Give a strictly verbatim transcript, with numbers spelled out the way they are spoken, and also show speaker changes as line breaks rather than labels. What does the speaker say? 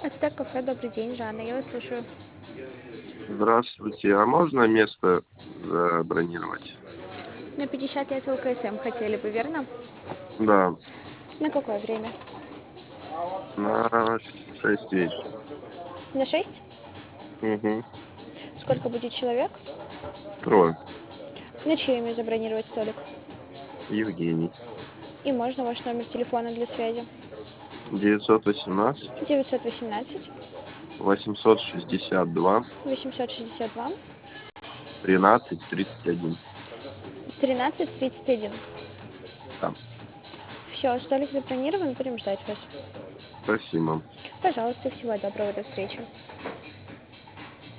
Ацтек кафе, добрый день, Жанна, я вас слушаю.
Здравствуйте, а можно место забронировать?
На пятьдесят лет ЛКСМ хотели бы, верно?
Да,
На какое время?
на шесть вечера.
На шесть?
Угу.
Сколько будет человек?
Трое.
На чье имя забронировать столик?
Евгений.
И можно ваш номер телефона для связи?
девятьсот восемнадцать
девятьсот восемнадцать
восемьсот шестьдесят два
восемьсот шестьдесят два
тринадцать тридцать один.
тринадцать тридцать один.
Да,
Все, столик забронирован, будем ждать вас.
спасибо.
Пожалуйста, всего доброго, до встречи.